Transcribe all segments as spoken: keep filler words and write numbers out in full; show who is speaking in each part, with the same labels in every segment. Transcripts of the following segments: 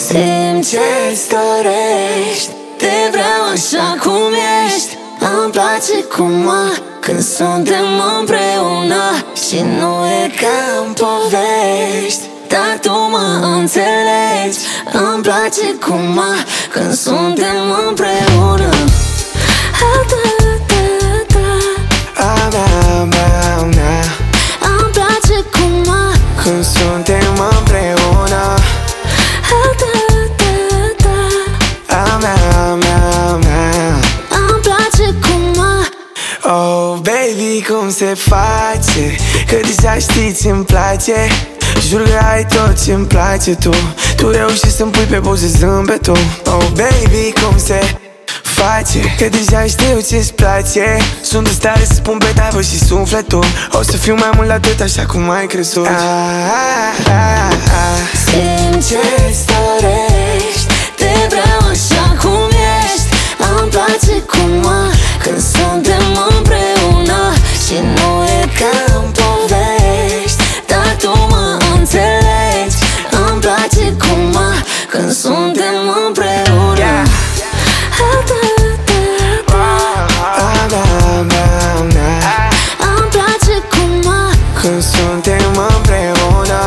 Speaker 1: Simt ce-ți dorești, te vreau așa cum ești. Îmi place cum a, când suntem împreună și nu e ca în povești, dar tu mă înțelegi. Îmi place cum a, când suntem împreună. Îmi place cum a,
Speaker 2: când suntem împreună.
Speaker 1: îmi place cum a.
Speaker 2: Oh, baby, cum se face? Că deja știi ce-mi place. Jur că ai tot ce-mi place tu. Tu reușești să-mi pui pe buze zâmbetul. Oh, baby, cum se face? Că deja știu ce-ți place. Sunt în stare să spun pe tavă și sufletul. O să fiu mai mult la atât, așa cum ai crezut. ah, ah, ah, ah.
Speaker 1: Simt ce-ți dorești, te vreau așa cum ești. Îmi place cum a, când suntem împreună și nu e ca în povești, dar tu mă înțelegi. Îmi place cum a, când suntem împreună.
Speaker 2: yeah.
Speaker 1: Îmi place cum a,
Speaker 2: când suntem împreună.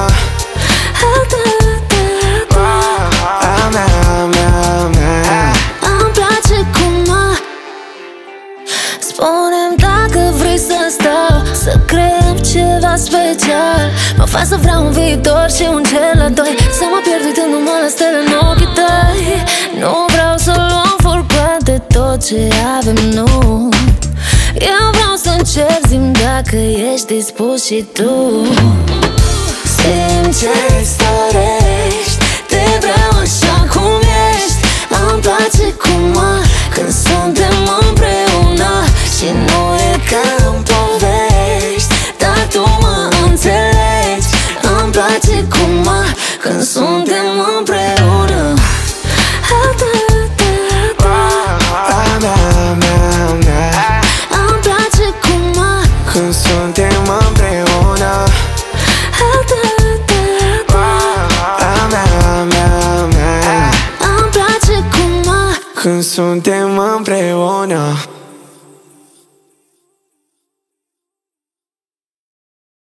Speaker 1: îmi place cum a. Spune-mi dacă vrei să stau, să creăm ceva special. Mă fac să vreau un viitor și un cel la doi, să mă pierd uitându-mă la stele în ochii tăi. Nu vreau să luăm for granted tot ce avem, nu. Eu vreau să încerc, zi-mi dacă ești dispus și tu. Simt ce-ți dorești, te vreau așa cum ești. Îmi place cum a, când suntem împreună și nu e ca în povești, dar tu mă înțelegi. Îmi place cum a, când suntem împreună. Îmi place cum a,
Speaker 2: când suntem împreună.
Speaker 1: îmi place cum a.
Speaker 2: Când suntem împreună.